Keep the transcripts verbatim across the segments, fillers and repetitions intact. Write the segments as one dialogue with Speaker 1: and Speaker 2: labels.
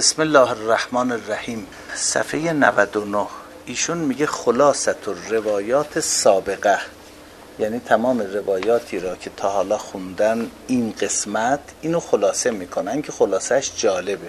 Speaker 1: بسم الله الرحمن الرحیم. صفحه نود و نه ایشون میگه خلاصه الروایات سابقه، یعنی تمام روایاتی را که تا حالا خوندن این قسمت اینو خلاصه میکنن که خلاصش جالبه.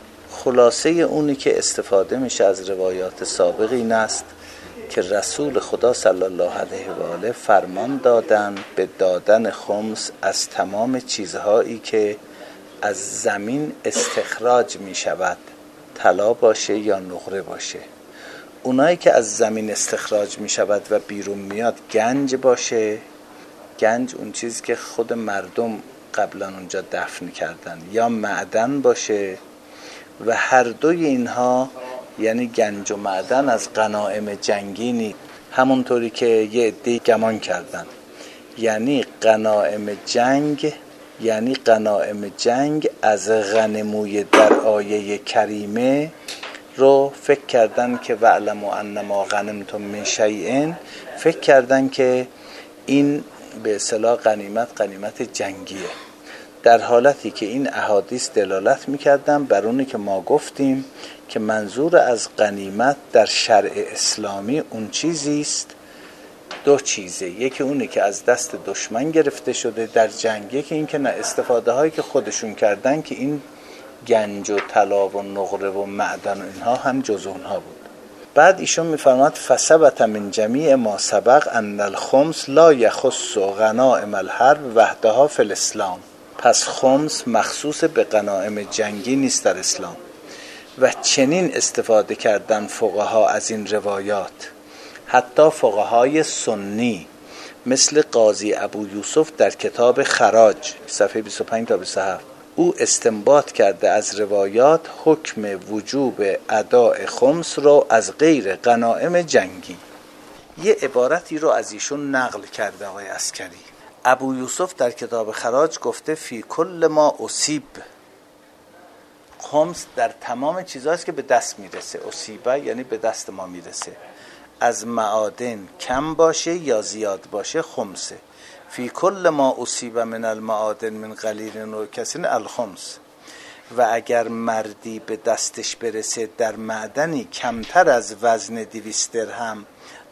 Speaker 1: خلاصه اونی که استفاده میشه از روایات سابق این است که رسول خدا صلی الله علیه و آله فرمان دادن به دادن خمس از تمام چیزهایی که از زمین استخراج می شود، طلا باشه یا نقره باشه. اونایی که از زمین استخراج می شود و بیرون میاد گنج باشه، گنج اون چیزی که خود مردم قبلا اونجا دفن کردن، یا معدن باشه، و هر دوی اینها یعنی گنج و معدن از غنایم جنگی نیست، همونطوری که یه عده‌ای گمان کردن. یعنی غنایم جنگ یعنی غنایم جنگ از غنموی در آیه کریمه رو فکر کردن که وعلموا انما غنمتم من شیء، فکر کردن که این به اصطلاح غنیمت غنیمت جنگیه، در حالتی که این احادیث دلالت میکردن بر اونی که ما گفتیم که منظور از غنیمت در شرع اسلامی اون چیزی است، دو چیزه، یکی اونی که از دست دشمن گرفته شده در جنگ، یکی این که نه استفاده هایی که خودشون کردن که این گنج و طلا و نقره و معدن و اینها هم جز اونها بود. بعد ایشون میفرماد فثبت من جمیع ما سبق ان الخمس لا یخص غنائم الحرب وحدها فی الاسلام. پس خمس مخصوص به غنایم جنگی نیست در اسلام و چنین استفاده کردن فقها از این روایات. حتی فقهای سنی مثل قاضی ابو یوسف در کتاب خراج صفحه بیست و پنج تا بیست و هفت او استنباط کرده از روایات حکم وجوب اداء خمس رو از غیر غنایم جنگی. یه عبارتی رو از ایشون نقل کرده آقای عسکری. ابو یوسف در کتاب خراج گفته فی کل ما اصیب، خمس در تمام چیزهاست که به دست میرسه، اصیبه یعنی به دست ما میرسه، از معادن کم باشه یا زیاد باشه خمسه. فی کل ما اصیب من المعادن من قلیل و کثیر الخمس. و اگر مردی به دستش برسه در معدنی کمتر از وزن دویست درهم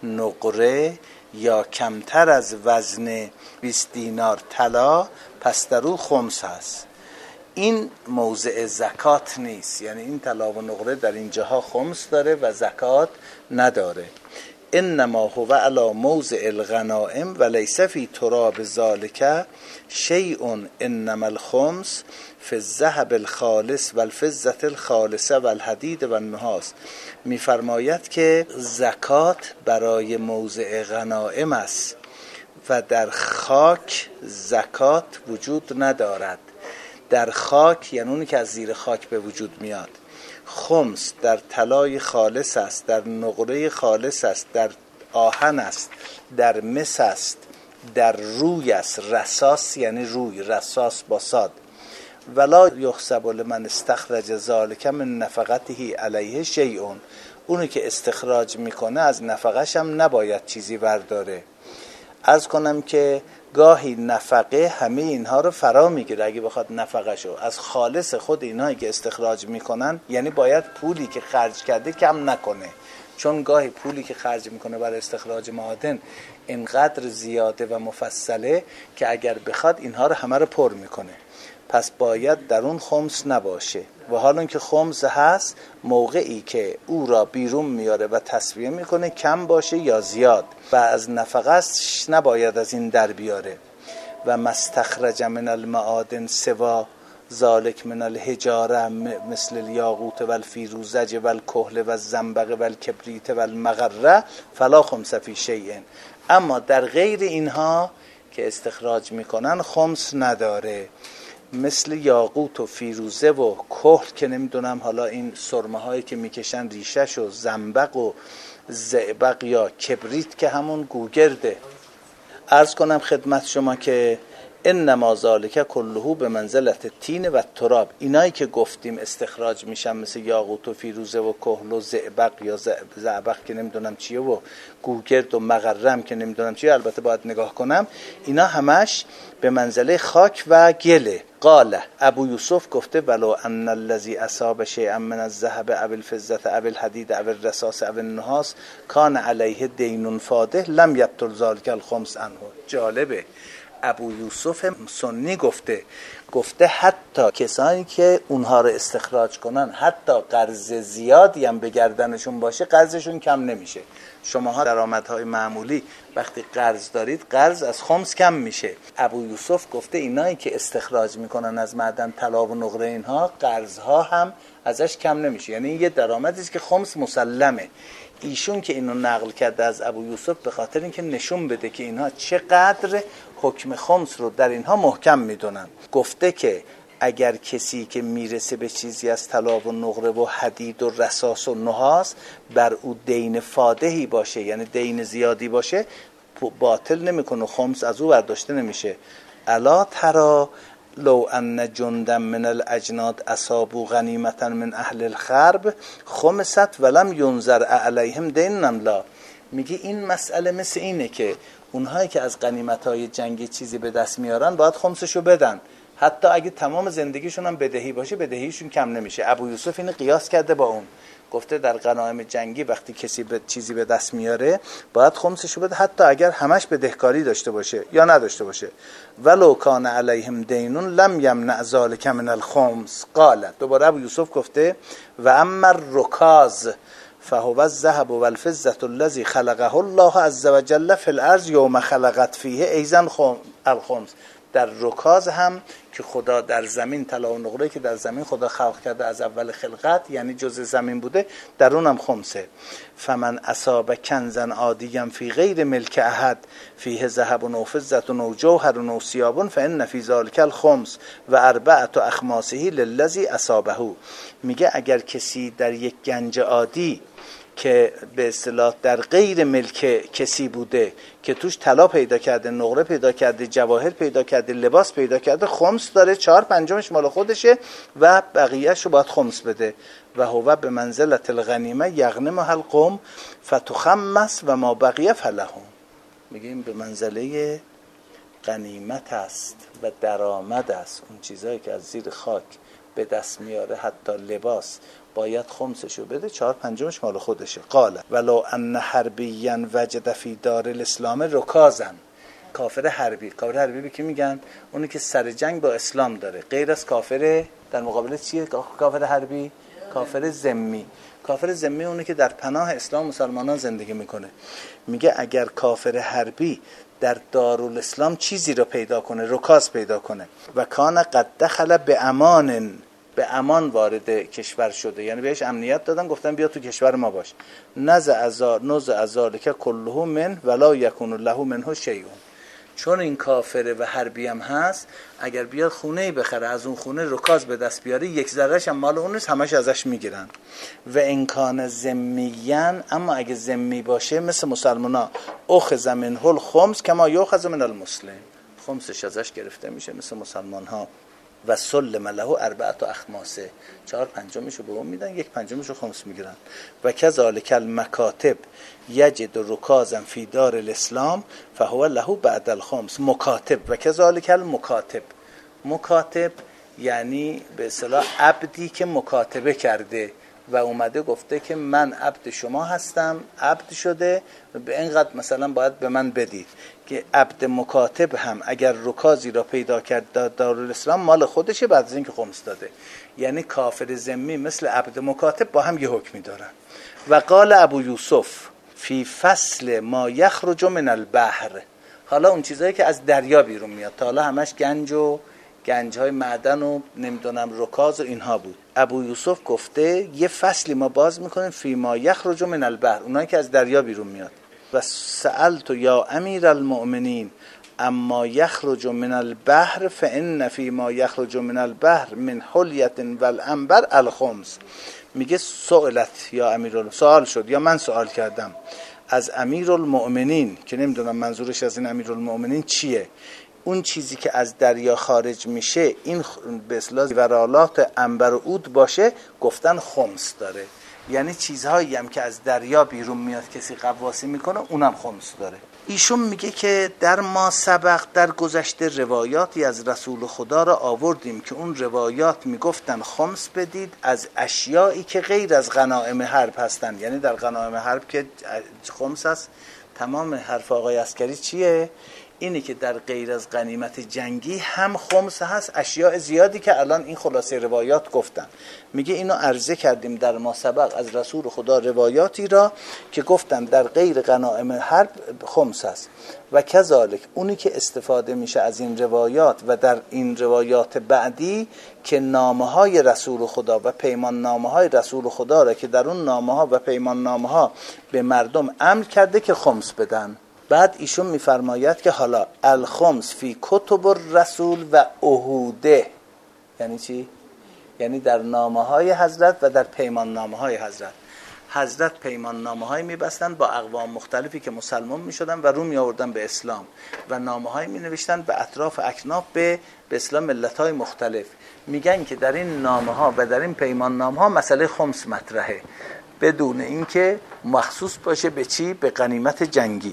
Speaker 1: نقره یا کمتر از وزن بیست دینار طلا، پس در او خمس هست. این موضع زکات نیست، یعنی این طلا و نقره در این جاها خمس داره و زکات نداره. انما هو علی موضع الغنائم و لیس فی تراب ذالک شیء، انما الخمس فی الذهب الخالص و الفضة الخالصه و الحدید و النحاس. میفرماید که زکات برای موضع غنائم است و در خاک زکات وجود ندارد. در خاک یعنی اونی که از زیر خاک به وجود میاد. خمس در طلای خالص است، در نقره خالص است، در آهن است، در مس است، در روی است. رصاص یعنی روی، رصاص با صاد. ولا یحسب لمن استخرج ذلک من نفقته علیه شیء، اونی که استخراج میکنه از نفقش هم نباید چیزی برداره. عرض کنم که گاهی نفقه همه اینها رو فرا میگیره، اگه بخواد نفقهشو از خالص خود اینایی که استخراج میکنن، یعنی باید پولی که خرج کرده کم نکنه، چون گاهی پولی که خرج میکنه برای استخراج معادن اینقدر زیاده و مفصله که اگر بخواد اینها رو همه رو پر میکنه، پس باید در اون خمس نباشه. و حالا که خمس هست، موقعی که او را بیرون میاره و تصفیه میکنه کم باشه یا زیاد، و از نفقش نباید از این در بیاره. و مستخرج من المعادن سوا ذالک من الحجاره مثل الیاقوت و الفیروزج و الکحل و الزنبق و الکبریت و المغره فلا خمس فی شیء. اما در غیر اینها که استخراج میکنن خمس نداره، مثل یاقوت و فیروزه و کحل که نمیدونم حالا این سرمه هایی که میکشن ریشش و زنبق و زئبق یا کبریت که همون گوگرده. عرض کنم خدمت شما که انما ذالک کله به منزلت التین و تراب. اینایی که گفتیم استخراج میشن مثل یاقوت و فیروزه و کحل و زئبق یا زئبق که نمیدونم چیه و گوگرد و مقرم که نمیدونم چیه، البته باید نگاه کنم، اینا همش به منزله خاک و گله. قال ابو یوسف گفته ولو ان الذی اصاب شیئا من الذهب او الفضه او الحدید او الرصاص او النحاس کان علیه دین فاده لم یبطل ذلک الخمس عنه. جالبه، ابو یوسف سنی گفته گفته حتی کسانی که اونها رو استخراج کنن حتی قرض زیادی هم به گردنشون باشه قرضشون کم نمیشه. شماها درآمدهای معمولی وقتی قرض دارید قرض از خمس کم میشه. ابو یوسف گفته اینایی که استخراج میکنن از معدن طلا و نقره اینها قرضها هم ازش کم نمیشه، یعنی یه درآمدی است که خمس مسلمه. ایشون که اینو نقل کرده از ابو یوسف به خاطر اینکه نشون بده که اینها چقدر حکم خمس رو در اینها محکم میدونن. گفته که اگر کسی که میرسه به چیزی از طلا و نقره و حدید و رصاص و نحاس بر او دین فادهی باشه، یعنی دین زیادی باشه، باطل نمیکنه، خمس از او برداشته نمیشه. الا ترى لو ان جندا من الاجناد اصابوا غنیمتا من اهل الخرب خمست ولم ينظر علیهم دینا لا. میگه این مسئله مثل اینه که اونهایی که از غنیمت‌های جنگی چیزی به دست میارن باید خمسشو بدن، حتی اگه تمام زندگیشون هم بدهی باشه بدهیشون کم نمیشه. ابو یوسف اینو قیاس کرده با اون، گفته در غنایم جنگی وقتی کسی به چیزی به دست میاره باید خمسشو بده حتی اگر همش بدهکاری داشته باشه یا نداشته باشه. ولو کان علیهم دینون لم یمنع ذلک من الخمس. قال دوباره ابو یوسف گفته و اما الرکاز فهو الذهب والفضة الذي خلقه الله عز وجل في الارض یوم خلقت فیه ایضا الخمس. در رکاز هم که خدا در زمین طلا و نقره که در زمین خدا خلق کرده از اول خلقت، یعنی جزء زمین بوده، در اونم خمسه. فمن اصاب کنزا عادیا فی غیر ملک احد فیه ذهب و فضة و جوهر و ثیاب فان فی ذلک الخمس و اربعه اخماسه للذی اصابه. میگه اگر کسی در یک گنج عادی که به اصطلاح در غیر ملک کسی بوده که توش طلا پیدا کرده، نقره پیدا کرده، جواهر پیدا کرده، لباس پیدا کرده، خمس داره، چهار پنجمش مال خودشه و بقیه‌اش رو باید خمس بده. و هو به منزلت الغنیمه یغنمها القوم فتخمس و ما بقیه فلهم. میگیم به منزله غنیمت است و درآمد است، اون چیزایی که از زیر خاک به دست میاره، حتی لباس باید خمسشو بده، چهار پنجمش مال خودشه. قال ولو ان حربیا وجد فی دار الاسلام رکازن. کافر حربی، کافر حربی به کی میگن؟ اونی که سر جنگ با اسلام داره، غیر از کافر در مقابل چیه کافر حربی؟ کافر ذمی. کافر ذمی اونی که در پناه اسلام مسلمانان زندگی میکنه. میگه اگر کافر حربی در دارالاسلام چیزی رو پیدا کنه، رکاز پیدا کنه، و کان قد دخل به امان، به امان وارد کشور شده، یعنی بهش امنیت دادن، گفتن بیا تو کشور ما باش، نزع ازار نزع ازالک کله من ولا یکون له منه شیء. چون این کافره و حربی هم هست، اگر بیاد خونه‌ای بخره، از اون خونه رکاز به دست بیاره، یک ذره‌ش هم مال اون نیست، همش ازش میگیرن. و امکان ذمیان، اما اگه ذمی باشه مثل مسلمانا، اخذ منه الخمس کما یؤخذ من المسلم، خمسش ازش گرفته میشه مثل مسلمان ها. و سلم له اربعه اخماسه، چهار پنجمشو به اون میدن، یک پنجمشو خمس میگیرن. و کذالک المکاتب یجد رکازا فی دار الاسلام فهو له بعد الخمس. مکاتب و کذالک المکاتب، مکاتب یعنی به اصطلاح عبدی که مکاتبه کرده و اومده گفته که من عبد شما هستم، عبد شده به اینقدر مثلا باید به من بدید، که عبد مکاتب هم اگر رکازی را پیدا کرد دارالاسلام مال خودشه بعد از اینکه خمس داده. یعنی کافر ذمی مثل عبد مکاتب با هم یه حکمی دارن. و قال ابو یوسف فی فصل ما یخرج من البحر، حالا اون چیزایی که از دریا بیرون میاد، تا حالا همش گنج و گنج‌های معدن و نمیدونم رکاز و اینها بود. ابو یوسف گفته یه فصلی ما باز میکنیم فی ما یخرج من البحر، اونایی که از دریا بیرون میاد. و سألت یا امیر المؤمنین اما یخرج من البحر فان فی ما یخرج من البحر من حلیة والعنبر الخمس. میگه سئلت یا امیر، سوال شد یا من سوال کردم از امیر المؤمنین که نمیدونم منظورش از این امیر المؤمنین چیه. اون چیزی که از دریا خارج میشه این به اصطلاح ورالات عنبر و عود باشه، گفتن خمس داره. یعنی چیزهایی هم که از دریا بیرون میاد کسی قواسی میکنه اونم خمس داره. ایشون میگه که در ما سبق در گذشته روایاتی از رسول خدا را آوردیم که اون روایات میگفتن خمس بدید از اشیایی که غیر از غنایم حرب هستن. یعنی در غنایم حرب که خمس هست، تمام حرف آقای عسکری چیه؟ اینی که در غیر از غنیمت جنگی هم خمس هست، اشیاء زیادی که الان این خلاصه روایات گفتن. میگه اینو عرضه کردیم در ما سبق از رسول خدا روایاتی را که گفتن در غیر غنایم حرب خمس هست. و کذالک اونی که استفاده میشه از این روایات و در این روایات بعدی که نامه های رسول خدا و پیمان نامه های رسول خدا را که در اون نامه ها و پیمان نامه ها به مردم امر کرده که خمس بدن. بعد ایشون میفرماید که حالا الخمس فی کتب الرسول و عهوده، یعنی چی؟ یعنی در نامه های حضرت و در پیمان نامه های حضرت. حضرت پیمان نامه های میبستن با اقوام مختلفی که مسلمان میشدن و رو می آوردن به اسلام و نامه های می نوشتن به اطراف اکناف به به اسلام ملت های مختلف. میگن که در این نامه ها و در این پیمان نامه ها مسئله خمس مطرحه، بدون اینکه مخصوص باشه به چی؟ به غنیمت جنگی.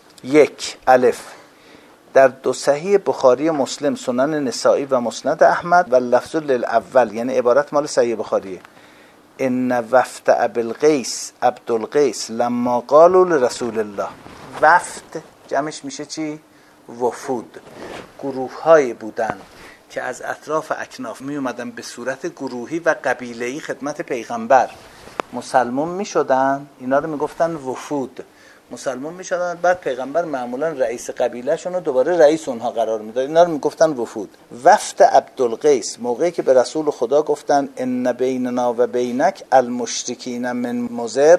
Speaker 1: یک الف در دو صحیح بخاری مسلم، سنن نسائی و مسند احمد و لفظ للاول، یعنی عبارت مال صحیح بخاریه، ان وفد ابوالقیس عبدالقیس لما قالوا لرسول الله. وفد جمعش میشه چی؟ وفود. گروه های بودن که از اطراف اکناف می اومدن به صورت گروهی و قبیله‌ای خدمت پیغمبر، مسلمان می شدن، اینا رو می گفتن وفود. مسلمان می شدن، بعد پیغمبر معمولا رئیس قبیله شون رو دوباره رئیس اونها قرار می داد، اینا رو می گفتن وفود. وفد عبدالقیس موقعی که به رسول خدا گفتن ان بیننا و بینک المشرکین من مضر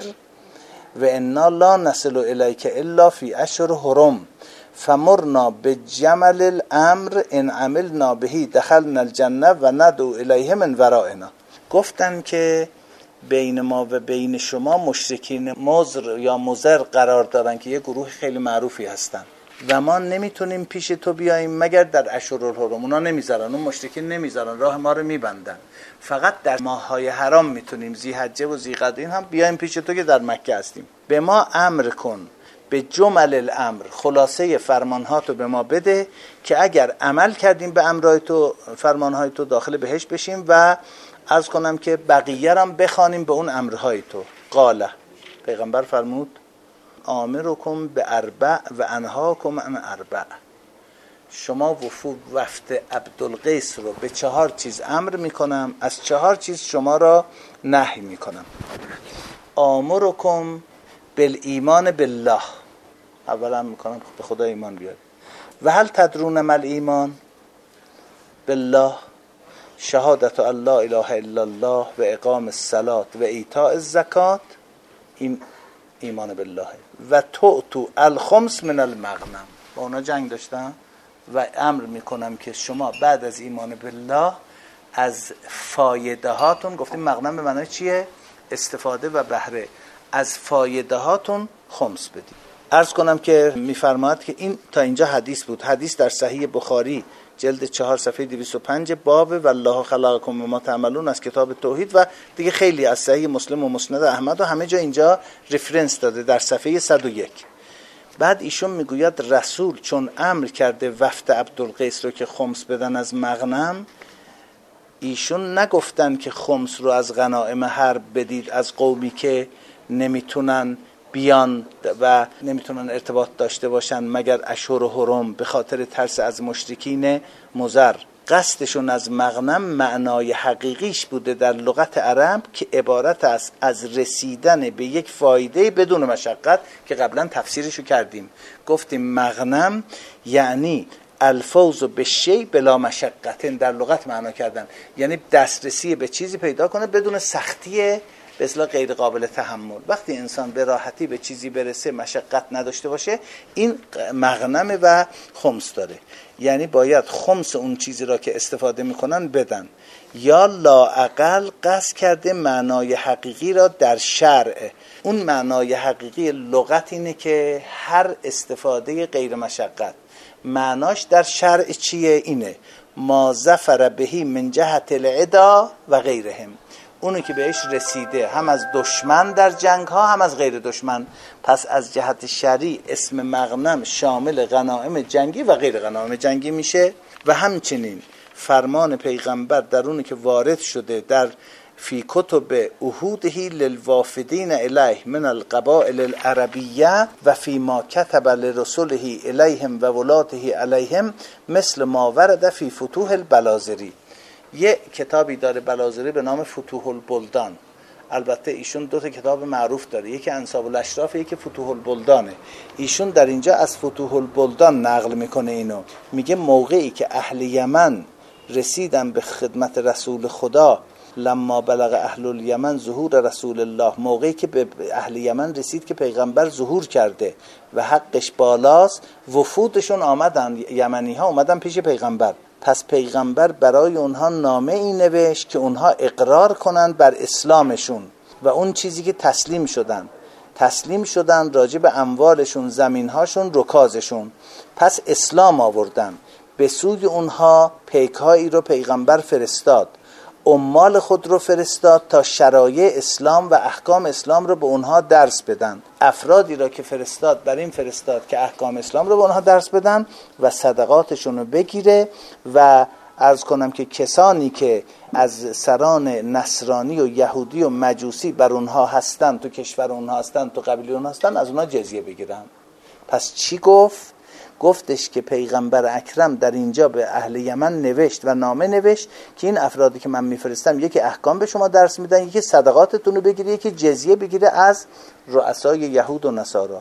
Speaker 1: و انا لا نصل الیک الا فی اشهر حرم فمرنا بجمل الامر ان عملنا به دخلنا الجنه و ندعو الیه من ورائنا. گفتن که بین ما و بین شما مشرکین مضر یا مضر قرار دارن که یه گروه خیلی معروفی هستن و ما نمیتونیم پیش تو بیاییم مگر در اشهرالحرم. اونا نمیذارن، اون مشرکین نمیذارن، راه ما رو میبندن. فقط در ماه‌های حرام میتونیم، ذی‌حجه و ذی‌قعده این هم بیایم پیش تو که در مکه هستیم. به ما امر کن به جمل الامر، خلاصه فرمانهاتو به ما بده که اگر عمل کردیم به امرهای تو، فرمانهای تو، داخل بهشت بشیم و عرض کنم که بقیه را بخوانیم به اون امرهای تو. قاله، پیغمبر فرمود آمرکم به اربع و انهاکم عن اربع. شما وفود وفد عبدالقیس رو به چهار چیز امر میکنم، از چهار چیز شما را نهی میکنم. آمرکم بالایمان بالله، اولا میکنم به خدا ایمان بیارید. و هل تدرون ما الایمان بالله؟ شهادت الله اله الا الله و اقام الصلاة و ایتاء الزکات. این ایمان بالله. و تعطوا الخمس من المغنم. با اونا جنگ داشتم و امر میکنم که شما بعد از ایمان بالله از فایده هاتون، گفتیم مغنم به معنای چیه؟ استفاده و بهره، از فایده هاتون خمس بدید. عرض کنم که میفرماید که این تا اینجا حدیث بود. حدیث در صحیح بخاری جلد چهار صفحه دویست و پنج باب والله خلقکم و ما تعملون از کتاب توحید و دیگه خیلی از صحیح مسلم و مسند احمد و همه جا اینجا رفرنس داده در صفحه صد و یک. بعد ایشون میگوید رسول چون امر کرده وفد عبدالقیس رو که خمس بدن از مغنم، ایشون نگفتن که خمس رو از غنایم حرب بدید از قومی که نمیتونن بیان و نمیتونن ارتباط داشته باشن مگر اشهر و حرم به خاطر ترس از مشرکین مضر. قصدشون از مغنم معنای حقیقیش بوده در لغت عرب که عبارت است از رسیدن به یک فایده بدون مشقت که قبلا تفسیرشو کردیم. گفتیم مغنم یعنی الفوز به شی بلا مشقت، در لغت معنا کردن یعنی دسترسی به چیزی پیدا کنه بدون سختی به اصطلاح غیر قابل تحمل. وقتی انسان به راحتی به چیزی برسه، مشقت نداشته باشه، این مغنم و خمس داره. یعنی باید خمس اون چیزی را که استفاده میکنن بدن. یا لااقل قصد کرده معنای حقیقی را در شرع. اون معنای حقیقی لغت اینه که هر استفاده غیر مشقت معناش در شرع چیه؟ اینه ما ظفر بهی من جهت العدا و غیرهم، اونو که بهش رسیده هم از دشمن در جنگ ها هم از غیر دشمن. پس از جهت شرعی اسم مغنم شامل غنایم جنگی و غیر غنایم جنگی میشه. و همچنین فرمان پیغمبر در اونی که وارد شده در فی کتب عهوده للوافدین الیه من القبائل العربیه و فی ما کتب لرسله الیهم و ولاته علیهم مثل ما ورد فی فتوح البلازری. یه کتابی داره بلازری به نام فتوح البلدان. البته ایشون دو تا کتاب معروف داره، یکی انساب الاشراف، یکی فتوح البلدانه. ایشون در اینجا از فتوح البلدان نقل میکنه اینو، میگه موقعی که اهل یمن رسیدن به خدمت رسول خدا، لما بلغ اهل الیمن ظهور رسول الله، موقعی که به اهل یمن رسید که پیغمبر ظهور کرده و حقش بالاست، وفودشون آمدن، یمنی ها اومدن پیش پیغمبر. پس پیغمبر برای اونها نامه ای نوشت که اونها اقرار کنند بر اسلامشون و اون چیزی که تسلیم شدن تسلیم شدن راجع به اموالشون، زمینهاشون، رکازشون. پس اسلام آوردن. به سوی اونها پیکایی رو پیغمبر فرستاد، عمال خود رو فرستاد تا شرایع اسلام و احکام اسلام رو به اونها درس بدن. افرادی را که فرستاد بر این فرستاد که احکام اسلام رو به اونها درس بدن و صدقاتشون رو بگیره. و عرض کنم که کسانی که از سران نصرانی و یهودی و مجوسی بر اونها هستن، تو کشور اونها هستن، تو قبیله اونها هستن، از اونها جزیه بگیرن. پس چی گفت؟ گفتش که پیغمبر اکرم در اینجا به اهل یمن نوشت و نامه نوشت که این افرادی که من میفرستم یکی احکام به شما درس میدن، یکی صدقاتتون رو بگیره، یکی جزیه بگیره از رؤسای یهود و نصارا.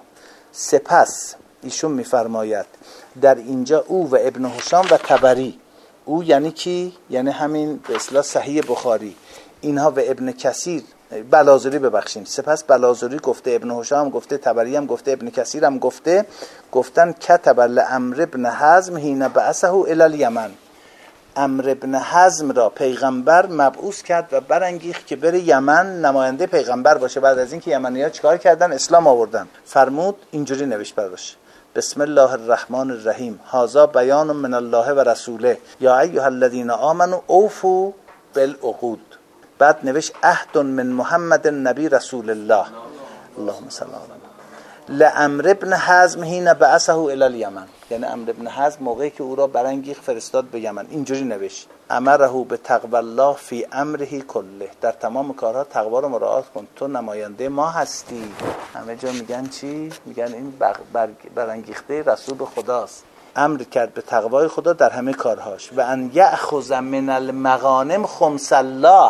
Speaker 1: سپس ایشون میفرماید در اینجا او و ابن هشام و طبری، او یعنی کی؟ یعنی همین به اصطلاح صحیح بخاری، اینها و ابن کثیر، بلازری ببخشیم، سپس بلازری گفته، ابن هشام گفته، طبری هم گفته، ابن کثیر هم گفته، گفتن کتب لعمر ابن حزم حین بعثه الی الیمن، عمرو ابن حزم را پیغمبر مبعوث کرد و برانگیخت که بره یمن نماینده پیغمبر باشه. بعد از اینکه یمنی‌ها چیکار کردن؟ اسلام آوردن. فرمود اینجوری نوشت براش: بسم الله الرحمن الرحیم، هذا بیان من الله و رسوله، یا ایها الذین آمنوا اوفوا بالعقود. بعد نوشت عهد من محمد نبی رسول الله، اللهم صل علی لعمر ابن حزم حین بعثه الی الیمن، یعنی عمرو ابن حزم موقعی که او را برانگیخت فرستاد به یمن، اینجوری نوشت: امره به تقوی الله فی امره کله، در تمام کارها تقوا رو مراعات کن، تو نماینده ما هستی. همه جا میگن چی؟ میگن این برانگیخته رسول خداست. امر کرد به تقوای خدا در همه کارهاش. و ان یأخذ من المغانم خمس الله،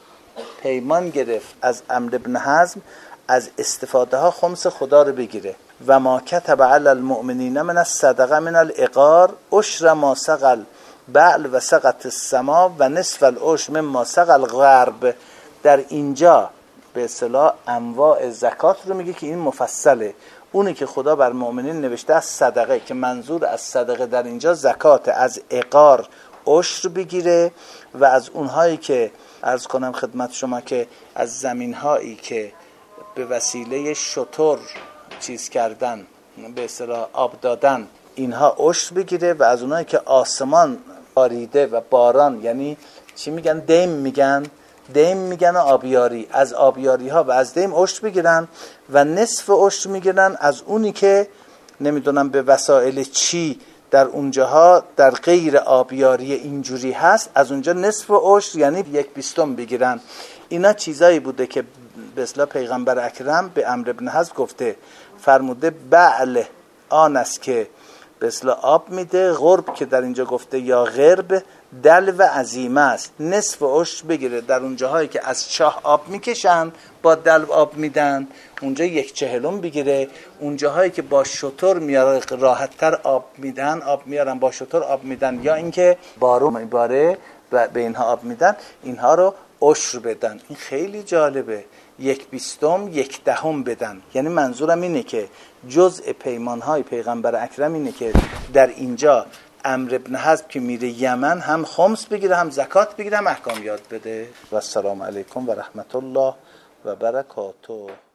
Speaker 1: پیمان گرفت از عمرو ابن حزم از استفاده ها خمس خدا رو بگیره. و ما کتب علی المؤمنین من الصدقه من العقار عشر ما سقل بعل و سقط السما و نصف العشر مما سقل غرب. در اینجا به اصطلاح انواع زکات رو میگه که این مفصله. اونی که خدا بر مؤمنین نوشته از صدقه، که منظور از صدقه در اینجا زکات، از عقار عشر بگیره. و از اونهایی که عرض کنم خدمت شما که از زمینهایی که به وسیله شتر چیز کردن، به اصطلاح آب دادن، اینها عشر بگیره. و از اونایی که آسمان باریده و باران، یعنی چی میگن؟ دیم میگن، دیم میگن و آبیاری، از آبیاری ها و از دیم عشر بگیرن. و نصف عشر میگیرن از اونی که نمیدونم به وسایل چی در اونجاها در غیر آبیاری اینجوری هست، از اونجا نصف عشر یعنی یک بیستم بگیرن. اینا چیزایی بوده که به اصطلاح پیغمبر اکرم به عمرو بن حزم گفته، فرموده بعل آن است که به اصطلاح آب میده، غرب که در اینجا گفته یا غرب دل و عظیمه است، نصف عشر بگیره در اونجاهایی که از چاه آب میکشن با دل آب میدن، اونجا یک چهلم بگیره. اونجاهایی که با شتر میاره راحت‌تر آب میدن، آب میارن با شتر آب میدن، یا اینکه بارو میباره و به اینها آب میدن، اینها رو عشر بدن. این خیلی جالبه، یک بیستم یک دهم بدن. یعنی منظورم اینه که جزء پیمانهای پیغمبر اکرم اینه که در اینجا عمرو ابن حزم که میره یمن هم خمس بگیره، هم زکات بگیره، هم احکام یاد بده. و السلام علیکم و رحمت الله و برکاته.